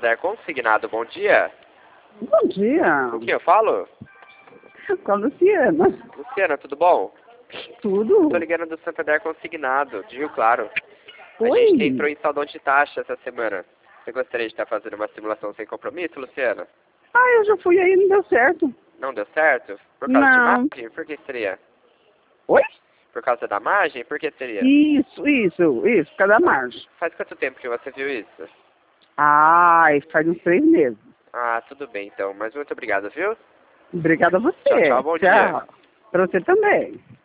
Santander Consignado, bom dia. Bom dia. Com quem eu falo? Com a Luciana. Luciana, tudo bom? Tudo? Tô ligando do Santander Consignado, de Rio Claro. A Oi. gente entrou em saldão de taxa essa semana. Você gostaria de estar fazendo uma simulação sem compromisso, Luciana? Ah, eu já fui aí, não deu certo. Não deu certo? Por causa de Não. margem? Por que seria? Oi? Por causa da margem? Por que seria? Isso, cada margem. Faz quanto tempo que você viu isso? Ai, faz uns 3 meses. Ah, tudo bem então. Mas muito obrigado, viu? Obrigada a você. Tchau, tchau, bom dia. Tchau. Pra você também.